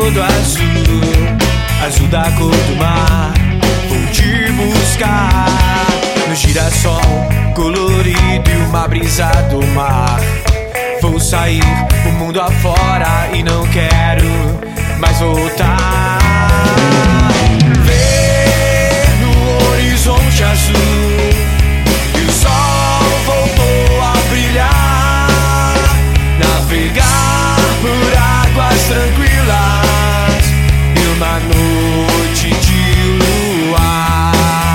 todo azul, azul da cor do mar. Vou te buscar no girassol colorido e uma brisa do mar. Vou sair o mundo afora e não quero mais voltar. Ver no horizonte azul e o sol voltou a brilhar. Navegar por águas tranquilas e uma noite de luar.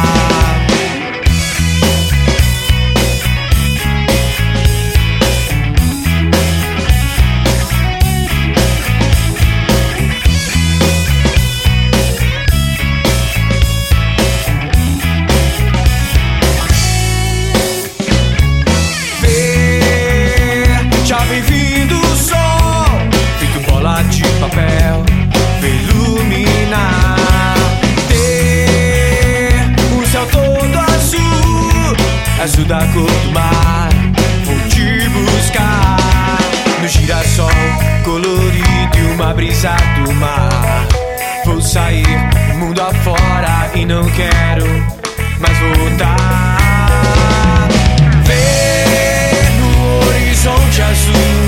Já vem vindo o sol, feito bola de papel, vem iluminar. Ter um céu todo azul, azul da cor do mar. Vou te buscar no girassol colorido e uma brisa do mar. Vou sair mundo afora e não quero mais voltar. Horizonte azul